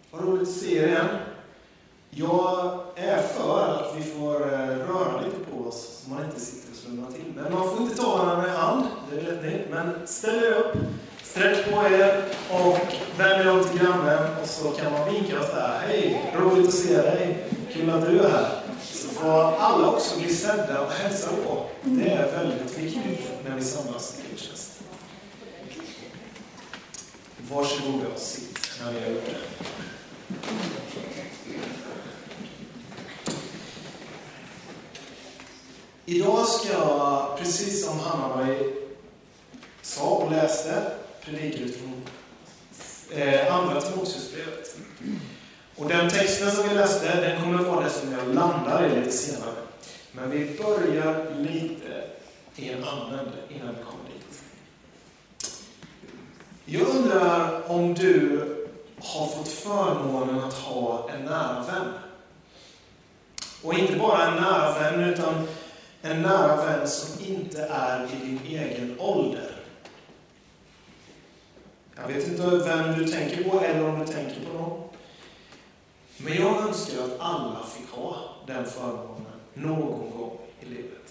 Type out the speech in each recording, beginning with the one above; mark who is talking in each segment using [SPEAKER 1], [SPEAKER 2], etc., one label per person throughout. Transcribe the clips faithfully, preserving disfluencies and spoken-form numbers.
[SPEAKER 1] Vad roligt att se er igen. Jag är för att vi får röra lite på oss så man inte sitter och slumrar till. Men man får inte ta varandra i hand, det vet ni. Men ställ er upp, sträck på er och vänd er om till grannen och så kan man vinka och säga: hej, roligt att se dig, kul att du är här. Så får alla också bli sedda och hälsa på. Det är väldigt viktigt när vi samlas till gudstjänst. Varsågoda och sitt när ni är uppe. Idag ska jag, precis som Hanna-Marie sa och läste, predika utifrån eh, andra Timoteusbrevet. Och den texten som vi läste, den kommer vara det som jag landar i lite senare. Men vi börjar lite i en annan ände innan vi kommer dit. Jag undrar om du har fått förmånen att ha en nära vän. Och inte bara en nära vän, utan en nära vän som inte är i din egen ålder. Jag vet inte vem du tänker på eller om du tänker på någon. Men jag önskar att alla fick ha den förmånen någon gång i livet.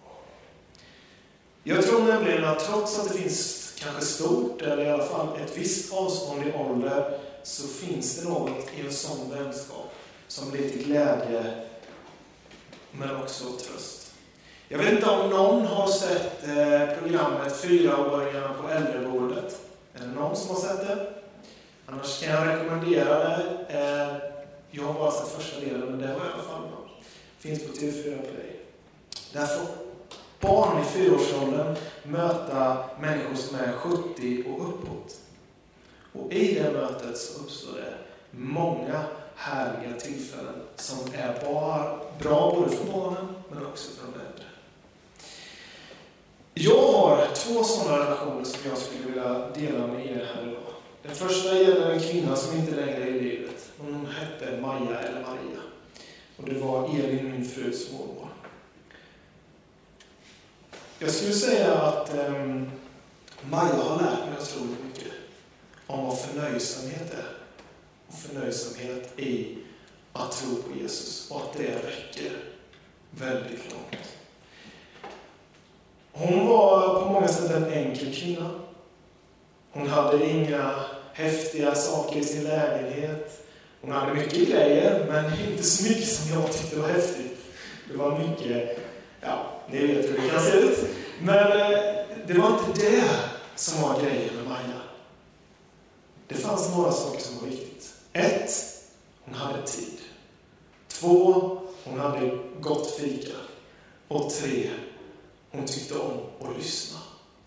[SPEAKER 1] Jag tror nämligen att trots att det finns kanske stort eller i alla fall ett visst avstånd i ålder, så finns det något i en sån vänskap som blir till glädje men också tröst. Jag vet inte om någon har sett eh, programmet Fyraåringarna på äldrebordet. Är det någon som har sett det? Annars kan jag rekommendera det. Eh, jag har bara sett första delen, men det var i alla fall bra. Finns på T V fyra Play. Där får barn i fyraårsåldern möta människor som är sjuttio och uppåt. Och i det mötet så uppstår det många härliga tillfällen som är bara bra både för barnen men också för de äldre. Jag har två sådana relationer som jag skulle vilja dela med er här idag. Den första gäller en kvinna som inte längre är i livet. Hon hette Maja eller Maria. Och det var Elin, min frus mormor. Jag skulle säga att um, Maja har lärt mig otroligt mycket om vad förnöjsamhet är. Och förnöjsamhet i att tro på Jesus. Och att det räcker väldigt långt. Hon var på många sätt en enkel kvinna. Hon hade inga häftiga saker i sin lägenhet. Hon hade mycket grejer, men inte så mycket som jag tyckte var häftigt. Det var mycket, ja, ni vet hur det kan se ut. Men det var inte det som var grejen med Maja. Det fanns några saker som var viktigt. Ett, hon hade tid. Två, hon hade gott fika. Och tre, hon tyckte om att lyssna.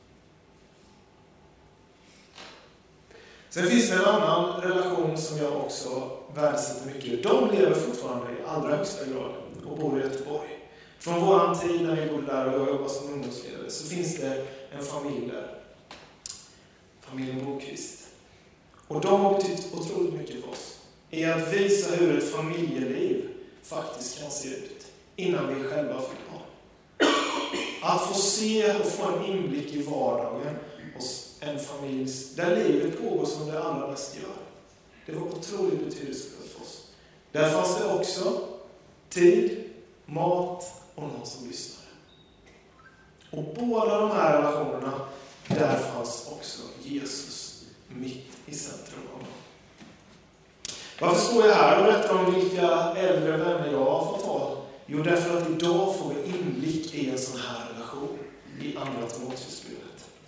[SPEAKER 1] Sen finns det en annan relation som jag också värdesätter mycket. De lever fortfarande i allra högsta grad och bor i Göteborg. Från våran tid när vi bodde där och jag jobbade som ungdomsledare så finns det en familj där. Familjen Bokvist. Och de har betytt otroligt mycket för oss. I att visa hur ett familjeliv faktiskt kan se ut innan vi själva fick barn. Att få se och få en inblick i vardagen hos en familj där livet pågår som det allra mest gör. Det var otroligt betydelsefullt för oss. Där fanns det också tid, mat och någon som lyssnade. Och båda de här relationerna, där fanns också Jesus mitt i centrum av dem. Varför står jag här och berättar om vilka äldre vänner jag har fått ha? Jo, därför att idag får vi inblick i en sån här relation i andra Timoteusbrevet.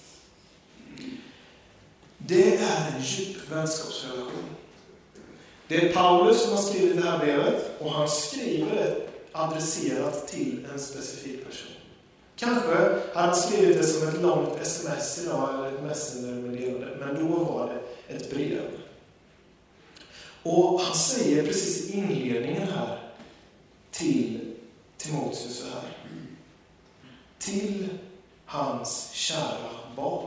[SPEAKER 1] Det är en djup vänskapsrelation. Det är Paulus som har skrivit det här brevet och han skriver det adresserat till en specifik person. Kanske hade han skrivit det som ett långt sms idag eller ett messengermeddelande, men då var det ett brev. Och han säger precis i inledningen här till Timoteus så här. Till hans kära barn.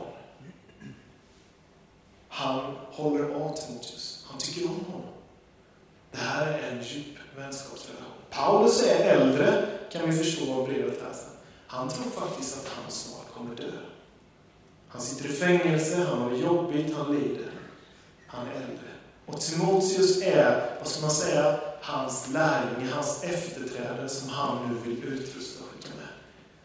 [SPEAKER 1] Han håller av Timoteus. Han tycker om honom. Det här är en djup vänskapsrelation. Paulus är äldre, kan vi förstå av brevet här sen. Han tror faktiskt att han snart kommer dö. Han sitter i fängelse, han har det jobbigt, han lider. Han är äldre. Och Timoteus är, vad ska man säga, hans lärling, hans efterträdare som han nu vill utrusta och skicka med.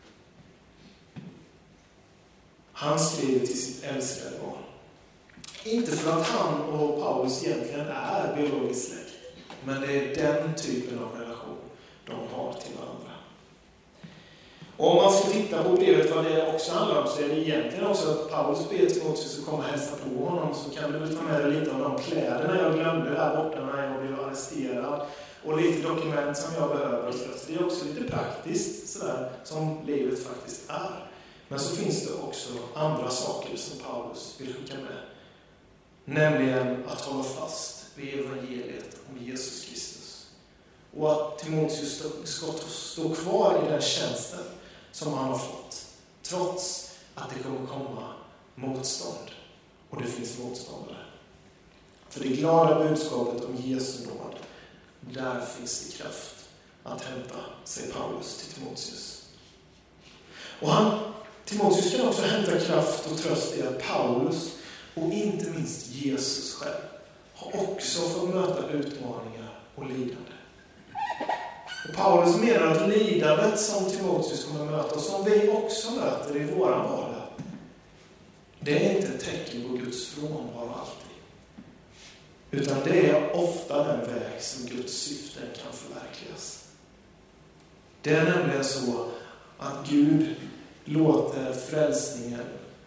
[SPEAKER 1] Han skriver till sitt älskade barn. Inte för att han och Paulus egentligen är biologiskt släkt, men det är den typen av relation de har till varandra. Och om man ska titta på brevet vad det också handlar om, så är det egentligen också att Paulus ber till Timoteus att komma och hälsa på honom, så kan du väl ta med dig lite av de kläderna jag glömde där borta när jag blev arresterad och lite dokument som jag behöver. Så det är också lite praktiskt sådär som livet faktiskt är. Men så finns det också andra saker som Paulus vill skicka med. Nämligen att hålla fast vid evangeliet om Jesus Kristus. Och att Timoteus ska stå kvar i den tjänsten som han har fått. Trots att det kommer komma motstånd. Och det finns motståndare. För det glada budskapet om Jesu nåd, där finns det kraft att hämta, säger Paulus till Timoteus. Och han, Timoteus kan också hämta kraft och tröst i att Paulus och inte minst Jesus själv har också fått möta utmaningar och lidande. Och Paulus menar att lidandet som Timoteus kommer att möta och som vi också möter i våran vardag, det är inte ett tecken på Guds frånvaro alltid. Utan det är ofta den väg som Guds syften kan förverkligas. Det är nämligen så att Gud låter frälsningen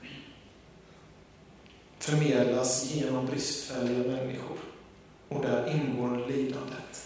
[SPEAKER 1] förmedlas genom bristfälliga människor. Och där ingår lidandet.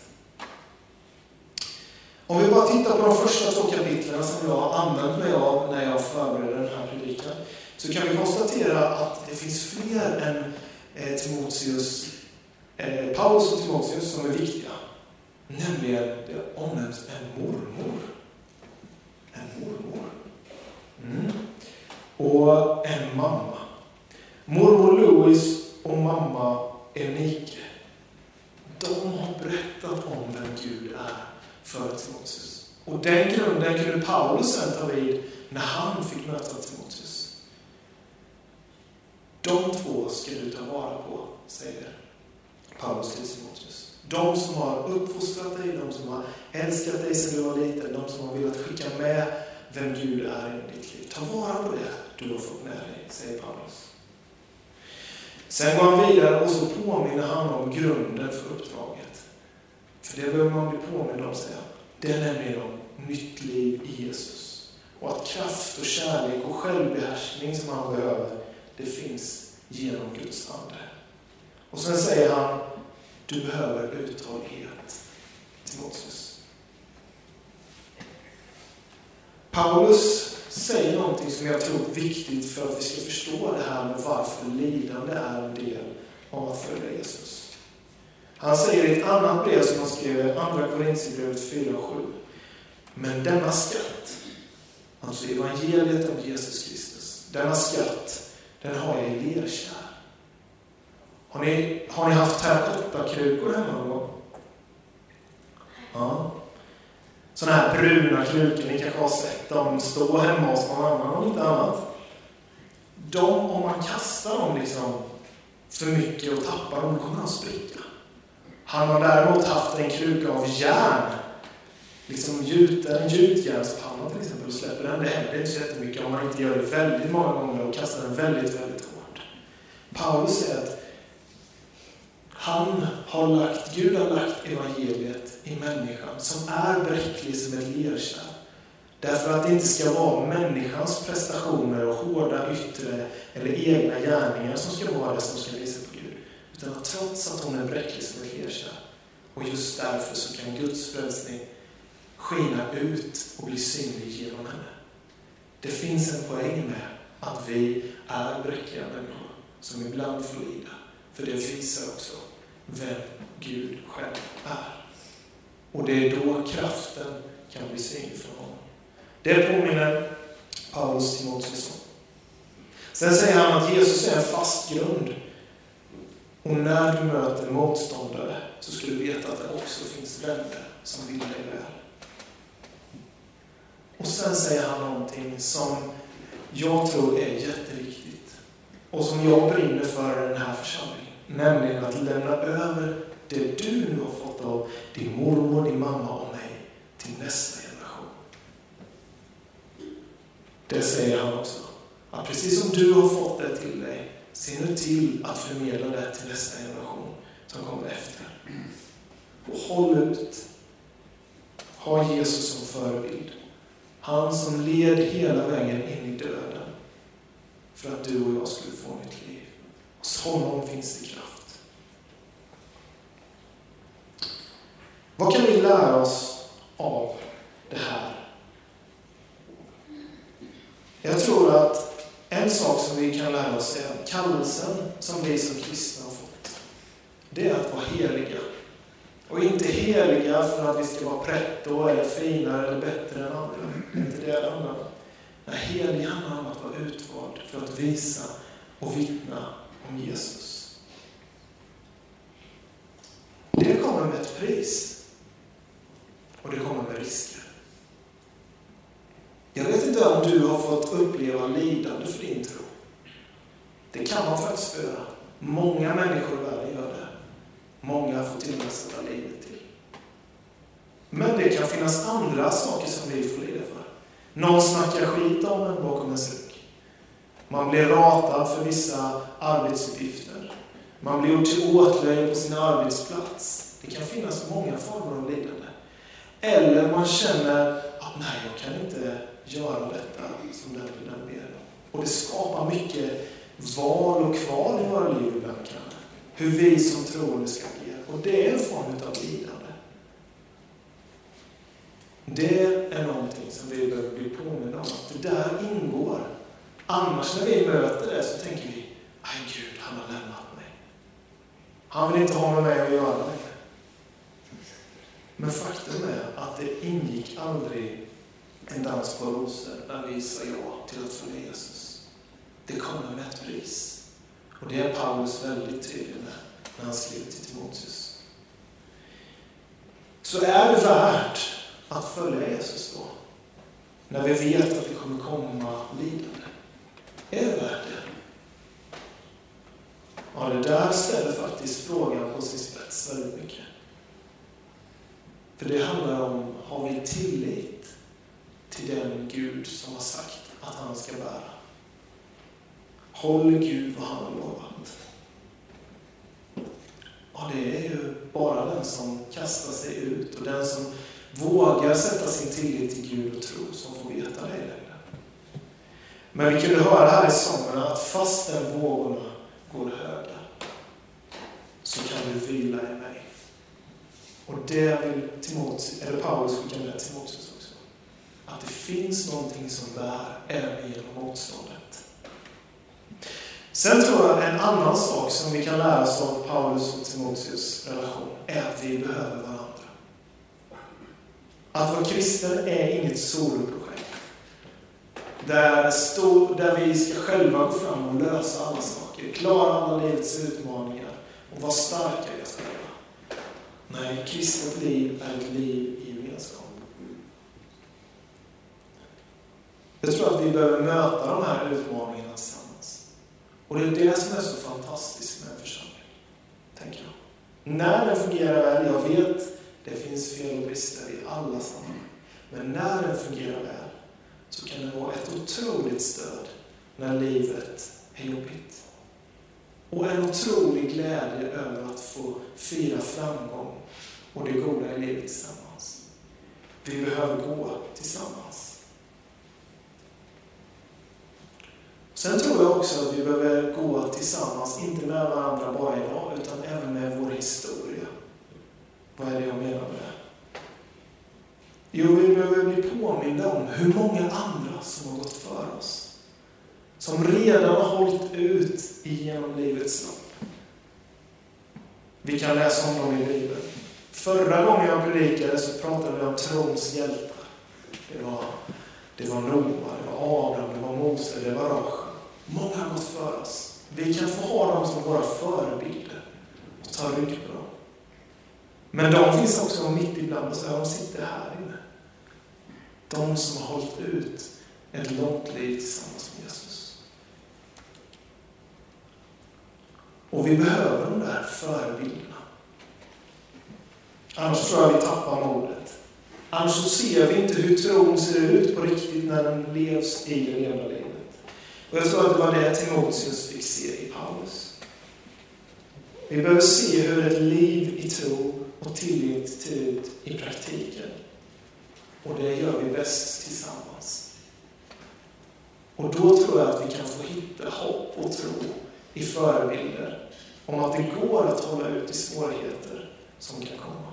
[SPEAKER 1] Om vi bara tittar på de första två kapitlen som jag har använt mig av när jag förbereder den här predikan, så kan vi konstatera att det finns fler än eh, Timoteus, eh, Paulus och Timoteus som är viktiga. Nämligen, det omnämns en mormor. En mormor. Mm. Och en mamma. Mormor Louis och mamma Enike, de har berättat om vem Gud är för Timoteus. Och den grunden kunde Paulus sen ta vid när han fick möta Timoteus. De två ska du ta vara på, säger Paulus till Timoteus. De som har uppfostrat dig, de som har älskat dig sedan du var liten, de som har velat skicka med vem Gud är i ditt liv. Ta vara på det du har fått med dig, säger Paulus. Sen går han vidare och så påminner han om grunden för uppdraget. För det behöver man bli påmind om, säger han. Det är nämligen om nytt liv i Jesus. Och att kraft och kärlek och självbehärskning som han behöver, det finns genom Guds ande. Och sen säger han, du behöver uthållighet, Timoteus. Paulus säger någonting som jag tror är viktigt för att vi ska förstå det här med varför lidande är en del av att följa Jesus. Han säger i ett annat brev som han skrev i andra Korinthierbrevet fyra sju. Men denna skatt, alltså evangeliet om Jesus Kristus, denna skatt, den har jag i lerkärl. Har ni, har ni haft terrakottakrukor hemma någon gång? Ja. Sådana här bruna krukor, ni kanske har sett dem stå hemma hos någon annan om inte annat. De, om man kastar dem liksom för mycket och tappar dem, kommer de att spricka. Han har däremot haft en kruka av järn, liksom gjuten, en gjutjärnspanna till exempel, och släpper den. Det händer inte så jättemycket om man inte gör det väldigt många gånger och kastar den väldigt, väldigt hårt. Paulus säger att han har lagt, Gud har lagt evangeliet i människan som är bräcklig som ett lerkärl. Därför att det inte ska vara människans prestationer och hårda yttre eller egna gärningar som ska vara det som ska visa på Gud. Utan att trots att hon är bräcklig som ett lerkärl, och just därför så kan Guds frälsning skina ut och bli synlig genom henne. Det finns en poäng med att vi är bräckliga människor som ibland får lida. För det visar också vem Gud själv är. Och det är då kraften kan bli synlig från honom. Det påminner Paulus Timoteus om. Sen säger han att Jesus är en fast grund. Och när du möter motståndare så ska du veta att det också finns vänner som vill dig väl. Och sen säger han någonting som jag tror är jätteviktigt. Och som jag brinner för i den här församlingen. Nämligen att lämna över det du nu har fått av din mormor, din mamma och mig till nästa generation. Det säger han också. Att precis som du har fått det till dig, se nu till att förmedla det till nästa generation som kommer efter. Och håll ut. Ha Jesus som förebild. Han som led hela vägen in i döden för att du och jag skulle få nytt liv. Hos honom finns det kraft. Vad kan vi lära oss av det här? Jag tror att en sak som vi kan lära oss är att kallelsen som vi som kristna har fått, det är att vara heliga. Och inte heliga för att vi ska vara pretto eller finare eller bättre än andra. Inte det andra. Nej, helig handlar om att vara utvald för att visa och vittna om Jesus. Det kommer med ett pris. Och det kommer med risker. Jag vet inte om du har fått uppleva lidande för din tro. Det kan man faktiskt göra. Många människor i världen gör det. Många får till och med sätta livet till. Men det kan finnas andra saker som vi får lida för. Någon snackar skit om en bakom en rygg. Man blir ratad för vissa arbetsuppgifter. Man blir gjort till åtlöje på sin arbetsplats. Det kan finnas många former av lidande. Eller man känner att nej, jag kan inte göra detta som den den ber. Och det skapar mycket val och kval i våra liv ibland kan. Hur vi som troende ska agera. Och det är en form av lidande. Det är någonting som vi behöver bli påminna om. Att det där ingår. Annars när vi möter det så tänker vi, aj Gud, han har lämnat mig. Han vill inte ha med mig att göra längre. Men faktum är att det ingick aldrig en dans på rosor när vi sa ja till att följa Jesus. Det kommer med ett pris. Och det är Paulus väldigt tydlig med när han skriver till Timoteus. Så är det värt att följa Jesus då? När vi vet att det kommer komma lidande. Är det värt det? Ja, det där ställer faktiskt frågan på sin spets väldigt mycket. För det handlar om, har vi tillit till den Gud som har sagt att han ska bära? Håller Gud vad han har lovat? Ja, det är ju bara den som kastar sig ut och den som vågar sätta sin tillit till Gud och tro som får veta det längre. Men vi kunde höra här i sången att fastän vågorna går höga så kan du vila i mig. Och det vill Timoteus, eller Paulus skicka med Timoteus också. Att det finns någonting som bär även genom motståndet. Sen tror jag en annan sak som vi kan lära oss av Paulus och Timoteus relation är att vi behöver varandra. Att vara kristen är inget soloprojekt. Där, stå, där vi ska själva gå fram och lösa alla saker. Klara alla livets utmaningar och vara starka i oss själva. Nej, kristet liv är ett liv i gemenskap. Jag tror att vi behöver möta de här utmaningarna tillsammans. Och det är det som är så fantastiskt med en församling, tänker jag. När den fungerar väl, jag vet, det finns fel och brister i alla sammanhang. Men när den fungerar väl så kan det vara ett otroligt stöd när livet är jobbigt. Och en otrolig glädje över att få fira framgång och det goda i livet tillsammans. Vi behöver gå tillsammans. Sen tror jag också att vi behöver gå tillsammans, inte med varandra bara idag, utan även med vår historia. Vad är det jag menar med det? Jo, vi behöver bli påminna om hur många andra som har gått för oss. Som redan har hållit ut genom livets lopp. Vi kan läsa om dem i Bibeln. Förra gången jag predikade så pratade vi om trons hjältar. Det var, det var Noa, det var Abraham, det var Mose, det var Rahab. Många har gått för oss. Vi kan få ha dem som våra förebilder och ta rygg på dem. Men de finns också mitt ibland oss, de sitter här inne. De som har hållit ut ett långt liv tillsammans med Jesus. Och vi behöver de där förebilderna. Annars tror jag vi tappar modet. Annars så ser vi inte hur tron ser ut på riktigt när den levs i det levda livet. Och jag tror att det var det Timoteus fick se i Paulus. Vi behöver se hur ett liv i tro och tillit ser ut i praktiken. Och det gör vi bäst tillsammans. Och då tror jag att vi kan få hitta hopp och tro i förebilder om att det går att hålla ut i svårigheter som kan komma.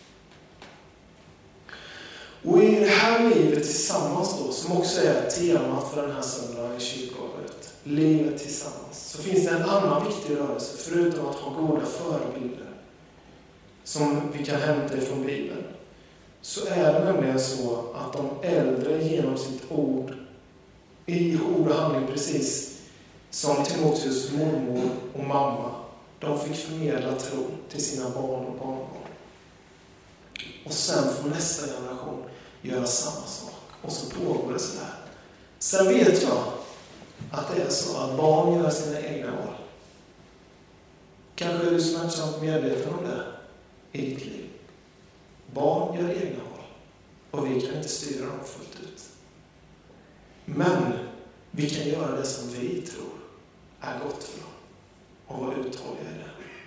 [SPEAKER 1] Och i det här livet tillsammans då, som också är temat för den här söndagen i kyrkåret, livet tillsammans, så finns det en annan viktig rörelse förutom att ha goda förebilder som vi kan hämta ifrån Bibeln. Så är det nämligen så att de äldre genom sitt ord, i ord och handling precis som Timoteus mormor och mamma, de fick förmedla tro till sina barn och barnbarn. Och sen får nästa generation göra samma sak. Och så pågår det så här. Sen vet jag att det är så att barn gör sina egna val. Kanske är du smärtsamt medveten om det i ditt liv. Barn gör egna val. Och vi kan inte styra dem fullt ut. Men vi kan göra det som vi tror är gott för dem. Och vara uthålliga i det.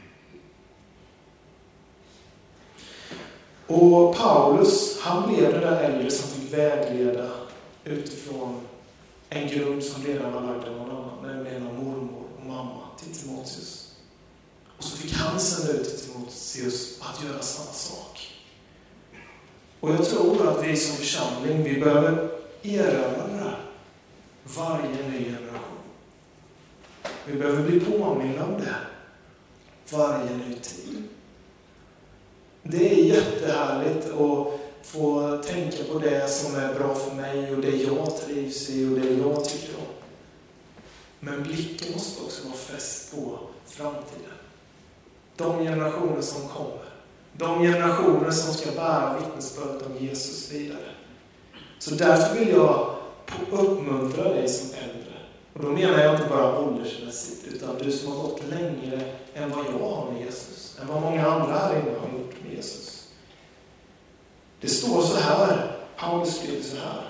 [SPEAKER 1] Och Paulus, han blev den där äldre som fick vägleda utifrån en grund som redan var lagd av någon annan, nämligen av mormor och mamma till Timoteus. Och så fick han sända ut till Timoteus att göra samma sak. Och jag tror att vi som församling, vi behöver erövra varje ny generation. Vi behöver bli påminna om det varje ny tid. Det är jättehärligt att få tänka på det som är bra för mig och det jag trivs i och det jag tycker om. Men blicken måste också vara fäst på framtiden. De generationer som kommer. De generationer som ska bära vittnesbörd om Jesus vidare. Så därför vill jag uppmuntra dig som äldre. Och då menar jag inte bara åldersmässigt, utan du som har gått längre än vad jag har med Jesus. Än vad många andra här inne har gjort med Jesus. Det står så här, Paulus skriver så här.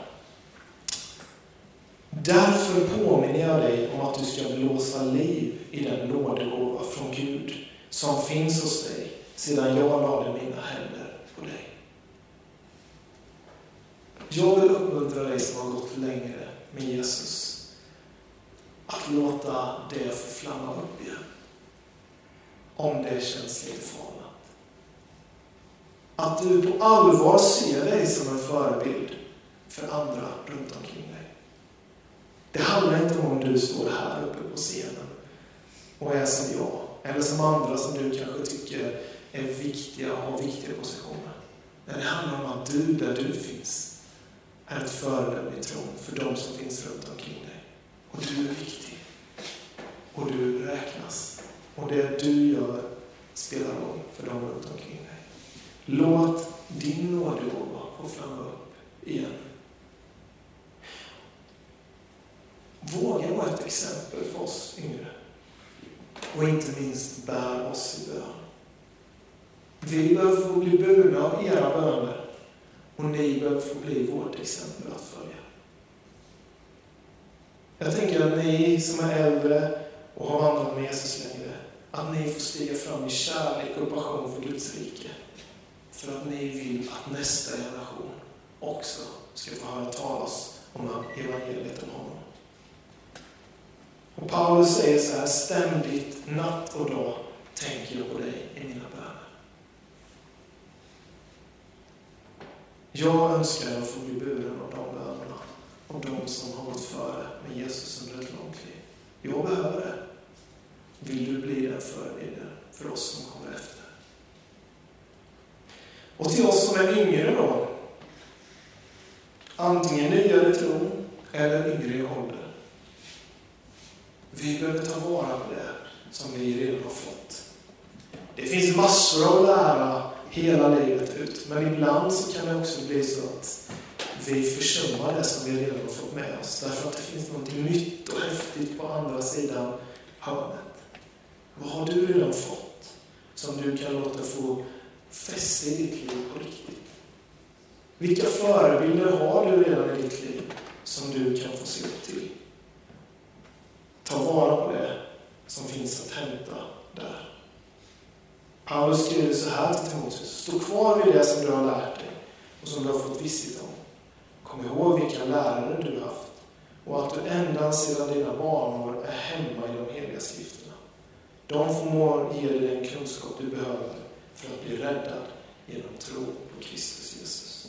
[SPEAKER 1] Därför påminner jag dig om att du ska blåsa liv i den nådegåva från Gud som finns hos dig sedan jag lade mina händer på dig. Jag vill uppmuntra dig som har gått längre med Jesus att låta det få flamma upp igen. Om det känns lite farligt. Att du på allvar ser dig som en förebild för andra runt omkring dig. Det handlar inte om om du står här uppe på scenen och är som jag. Eller som andra som du kanske tycker är viktiga och har viktiga positioner. Men det handlar om att du, där du finns, är ett föredöme i tron för de som finns runt omkring dig. Och du är viktig. Och du räknas. Och det du gör spelar roll för dem runt omkring dig. Låt din nådegåva få flamma upp igen. Våga vara ett exempel för oss yngre. Och inte minst bär oss i bön. Vi behöver få bli burna av era böner. Och ni behöver få bli vårt exempel att följa. Jag tänker att ni som är äldre och har vandrat med Jesus längre, att ni får stiga fram i kärlek och passion för Guds rike. För att ni vill att nästa generation också ska få höra talas om evangeliet om honom. Och Paulus säger så här: ständigt, natt och dag tänker jag på dig i mina böner. Jag önskar att få bli buren av de bönerna, av de som har gått före med Jesus under ett långt liv. Jag behöver det. Vill du bli den förebilden för oss som kommer efter? Och till oss som är yngre då, antingen nyare i tron eller yngre i ålder. Vi behöver ta vara på det som vi redan har fått. Det finns massor att lära hela livet ut. Men ibland så kan det också bli så att vi försummar det som vi redan har fått med oss. Därför att det finns något nytt och häftigt på andra sidan hörnet. Vad har du redan fått som du kan låta få fäste i ditt liv på riktigt? Vilka förebilder har du redan i ditt liv som du kan få se upp till? Ta vara på det som finns att hämta där. Paulus skriver så här till Timoteus: stå kvar vid det som du har lärt dig och som du har fått visshet om. Kom ihåg vilka lärare du har haft och att du ända sedan dina barnår är hemma i de heliga skrifterna. De förmår ge dig den kunskap du behöver för att bli räddad genom tro på Kristus Jesus.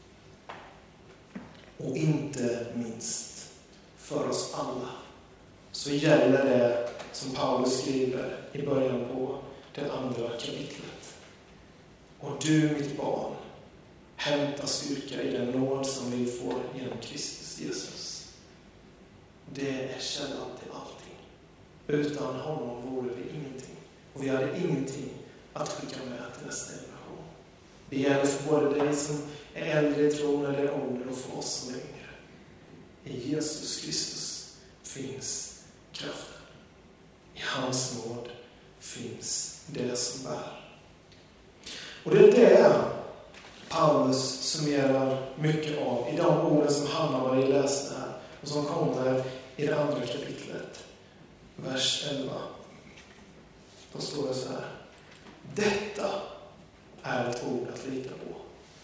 [SPEAKER 1] Och inte minst för oss alla så gäller det som Paulus skriver i början på det andra kapitlet. Och du, mitt barn, hämta styrka i den nåd som vi får genom Kristus Jesus. Det är källan till allting. Utan honom vore vi ingenting. Och vi hade ingenting att skicka med till nästa generation. Det gäller för både dig som är äldre i tron eller ålder och för oss som är yngre. I Jesus Kristus finns kraften. I hans nåd finns det som bär. Och det är det Paulus summerar mycket av i de orden som Hanna var i läste här och som kommer i det andra kapitlet, vers elva. Då står det så här: detta är ett ord att lita på.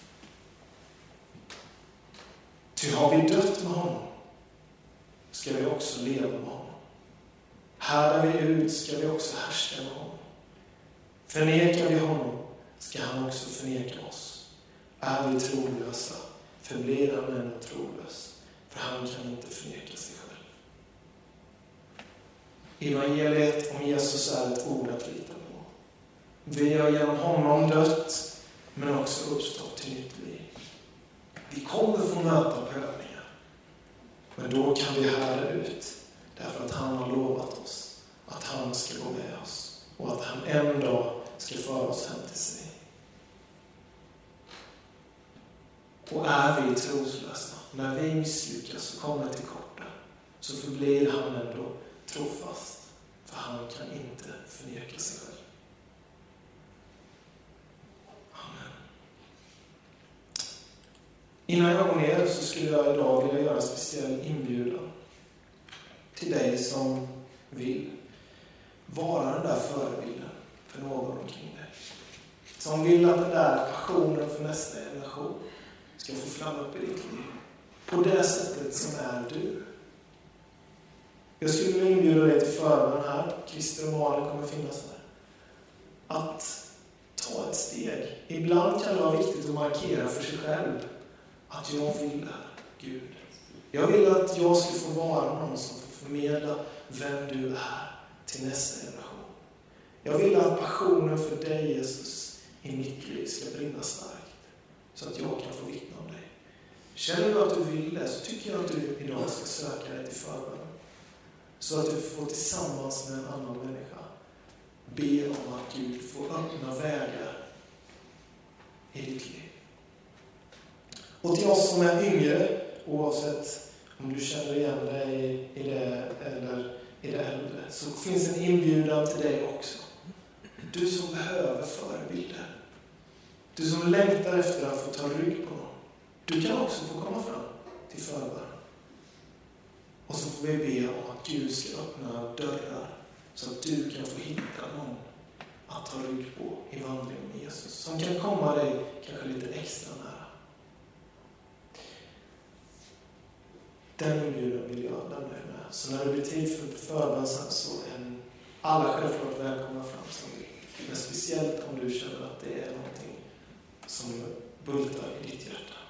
[SPEAKER 1] Ty har vi dött med honom ska vi också leva med honom. Härdar vi ut ska vi också härska med honom. Förnekar vi honom ska han också förneka oss. Är vi trolösa förblir han ändå trolös, för han kan inte förneka sig själv. Evangeliet om Jesus är ett ord att lita på. Vi har genom honom dött, men också uppstått till nytt liv. Vi kommer få möta prövningar, men då kan vi härda ut, därför att han har lovat oss att han ska gå med oss och att han en dag ska föra oss hem till sig. Och är vi troslösa, när vi misslyckas och kommer till korta, så förblir han ändå trofast, för han kan inte förneka sig själv. Amen. Innan jag går ner så skulle jag idag vilja göra en speciell inbjudan till dig som vill vara den där förebilden för någon omkring dig. Som vill att den där passionen för nästa generation ska få fram upp i ditt liv på det sättet som är du. Jag skulle vilja inbjuda dig till förbön här. Christer och Malin kommer finnas där. Att ta ett steg. Ibland kan det vara viktigt att markera för sig själv att jag vill det här, Gud. Jag vill att jag ska få vara någon som får förmedla vem du är till nästa generation. Jag vill att passionen för dig, Jesus, i mitt liv ska brinna starkt, så att jag kan få vittna om dig. Känner du att du vill det, så tycker jag att du idag ska söka dig till förbön. Så att du får tillsammans med en annan människa be om att Gud får öppna vägar i ditt liv. Och till oss som är yngre, oavsett om du känner igen dig i det eller i det äldre, så finns en inbjudan till dig också. Du som behöver förebilder. Du som längtar efter att få ta rygg på någon. Du kan också få komma fram till förbön. Och så får vi be om att Gud ska öppna dörrar så att du kan få hitta någon att ta rygg på i vandringen med Jesus. Som kan komma dig kanske lite extra nära. Den inbjudan vill jag lämna dig med. Så när det blir tid för förbön så är alla självklart välkomna fram som vill. Men speciellt om du känner att det är någonting som bultar i ditt hjärta.